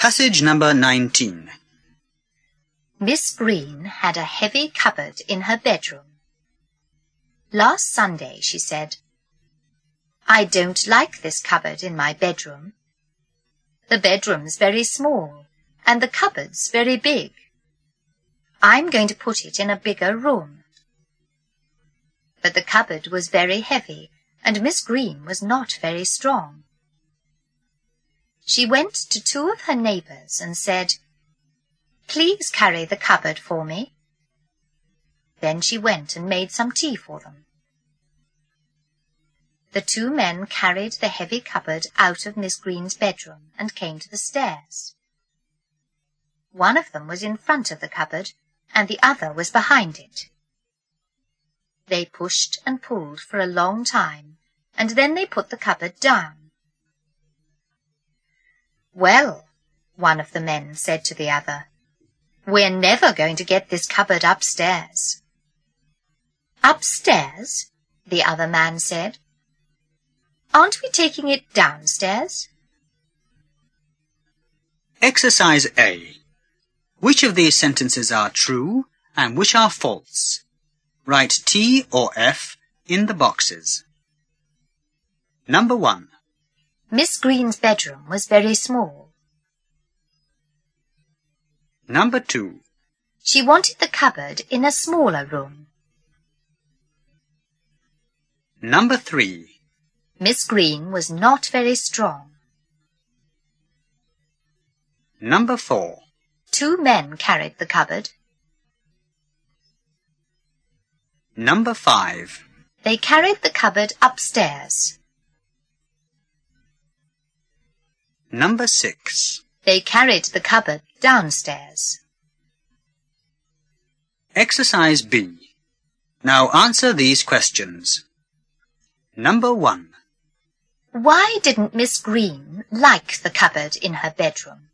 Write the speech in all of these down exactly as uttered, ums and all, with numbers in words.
Passage number nineteen. Miss Green had a heavy cupboard in her bedroom. Last Sunday she said, "I don't like this cupboard in my bedroom. The bedroom's very small and the cupboard's very big. I'm going to put it in a bigger room." But the cupboard was very heavy and Miss Green was not very strong. She went to two of her neighbours and said, "Please carry the cupboard for me." Then she went and made some tea for them. The two men carried the heavy cupboard out of Miss Green's bedroom and came to the stairs. One of them was in front of the cupboard and the other was behind it. They pushed and pulled for a long time, and then they put the cupboard down. "Well," one of the men said to the other, "we're never going to get this cupboard upstairs." "Upstairs?" the other man said. "Aren't we taking it downstairs?" Exercise A. Which of these sentences are true and which are false? Write T or F in the boxes. Number one. Miss Green's bedroom was very small. Number two. She wanted the cupboard in a smaller room. Number three. Miss Green was not very strong. Number four. Two men carried the cupboard. Number five. They carried the cupboard upstairs. Number six. They carried the cupboard downstairs. Exercise B. Now answer these questions. Number one. Why didn't Miss Green like the cupboard in her bedroom?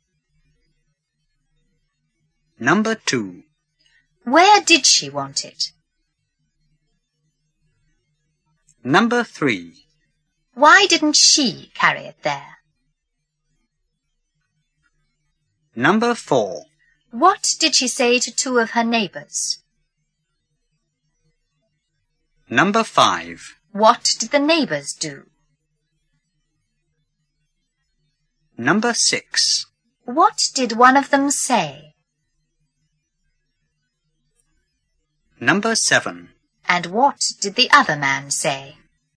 Number two. Where did she want it? Number three. Why didn't she carry it there? Number four. What did she say to two of her neighbours? Number five. What did the neighbours do? Number six. What did one of them say? Number seven. And what did the other man say?